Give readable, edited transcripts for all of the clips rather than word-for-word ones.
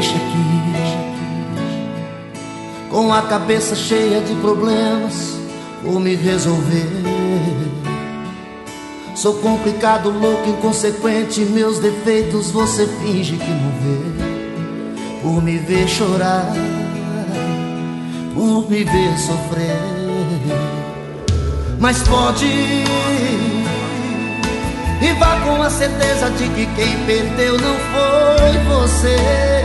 deixa aqui, com a cabeça cheia de problemas por me resolver. Sou complicado, louco, inconsequente, meus defeitos você finge que não vê. Por me ver chorar, por me ver sofrer. Mas pode ir e vá com a certeza de que quem perdeu não foi você.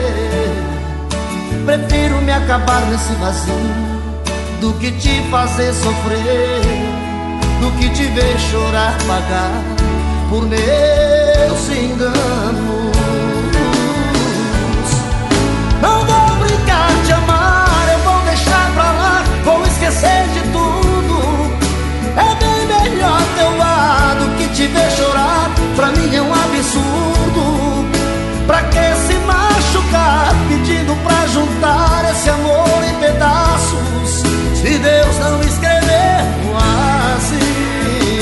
Prefiro me acabar nesse vazio do que te fazer sofrer, do que te ver chorar, pagar por meus enganos. Não vou brincar de amar, eu vou deixar pra lá, vou esquecer de tudo. É bem melhor teu lado que te ver chorar, pra mim é um absurdo. Pra que se machucar pedindo pra juntar esse amor em pedaços, se Deus não escreveu assim?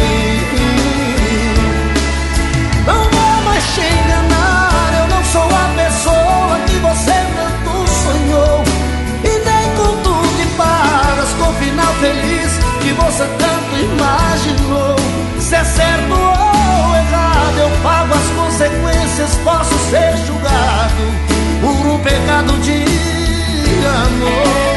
Não vou mais te enganar, eu não sou a pessoa que você tanto sonhou, e nem conto de fadas com final feliz que você tanto imaginou. Se é certo ou errado, eu pago as consequências, posso ser julgado por um pecado de amor.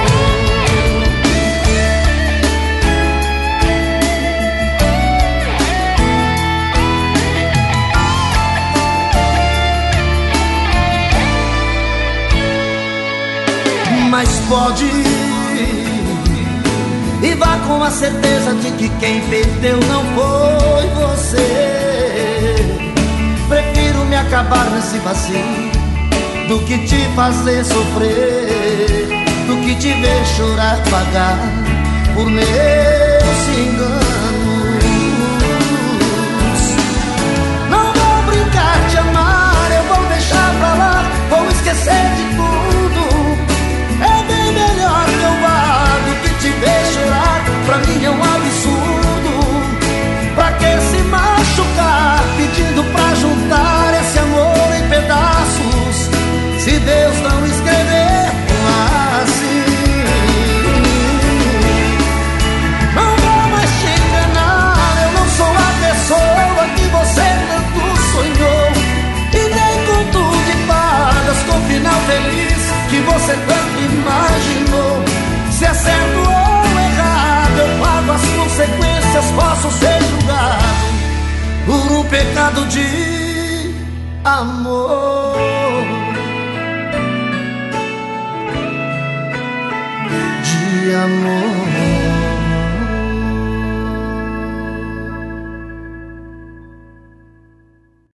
Mas pode ir e vá com a certeza de que quem perdeu não foi você. Prefiro me acabar nesse vazio do que te fazer sofrer, do que te ver chorar, pagar por meus enganos. Não vou brincar de amar, eu vou deixar pra lá, vou esquecer de tudo. É bem melhor teu lado que te ver chorar, pra mim é um absurdo. Pra que se machucar pedindo pra juntar esse amor em pedaços, se Deus não escrever assim? Não vou mais te enganar, eu não sou a pessoa que você tanto sonhou, e nem conto de fadas com final feliz que você tanto imaginou. Se é certo ou errado, eu pago as consequências, posso ser julgado por um pecado de amor.